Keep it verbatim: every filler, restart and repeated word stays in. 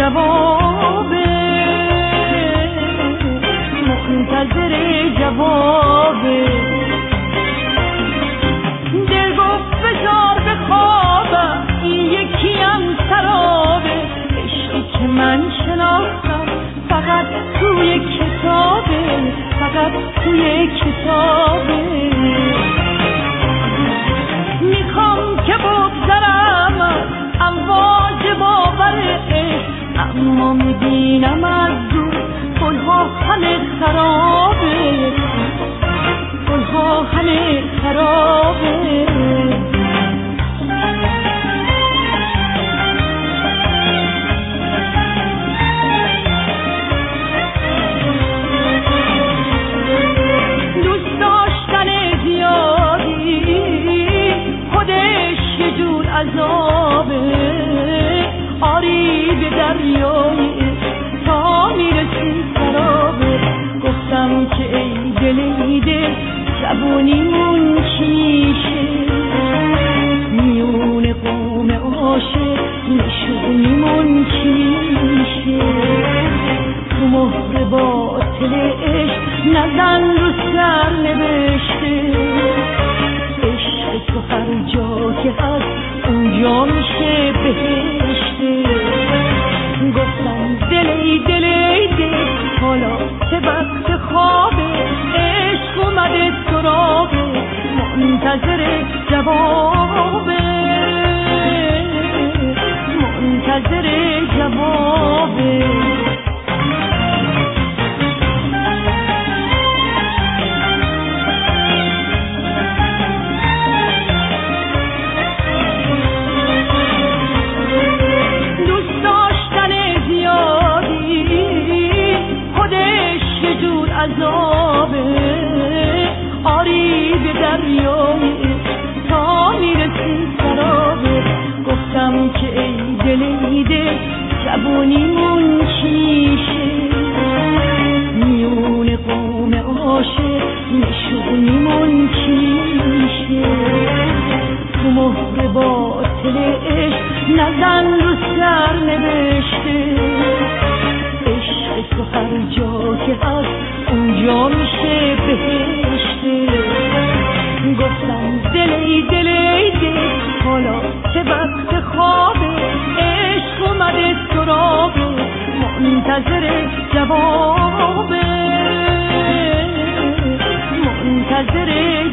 جوابه، منتظر جوابه. دل گفت بذار به خوابم، این یکی هم سرابه. عشقی که من شناختم فقط توی کتابه، فقط توی کتابه. میخوام که بگذرم از امواج باور عشق، اما میبینم از دور گلها همه خرابه، گلها همه خرابه. دوست داشتن زیادی خودش یه جور عذابه، آری به دریای تا میرسی سرابه. گفتم که ای دل ای دل زبونیمون چی میشه، میون قوم عاشق نشونیمون چی میشه. تو مهر باطل عشق نزن رو سر نوشته، عشق تو هر جا که هست اونجا میشه بهشته. گفتم دل ای دل ای دل حالا که وقت خوابه، عشق اومده سراغه، منتظر جوابه، منتظر جوابه. عذابه، آری به دریای تا میرسی سرابه. گفتم که ای دل ای دل زبونیمون چی میشه، میون قوم عاشق نشونیمون چی میشه. تو مهر باطل عشق نزن رو سر نوشته، عشق تو هر جا که هست اونجا میشه بهشته. گفتم دل ای دل ای دل حالا که وقت خوابه، عشق اومده سراغه، منتظر جوابه، منتظر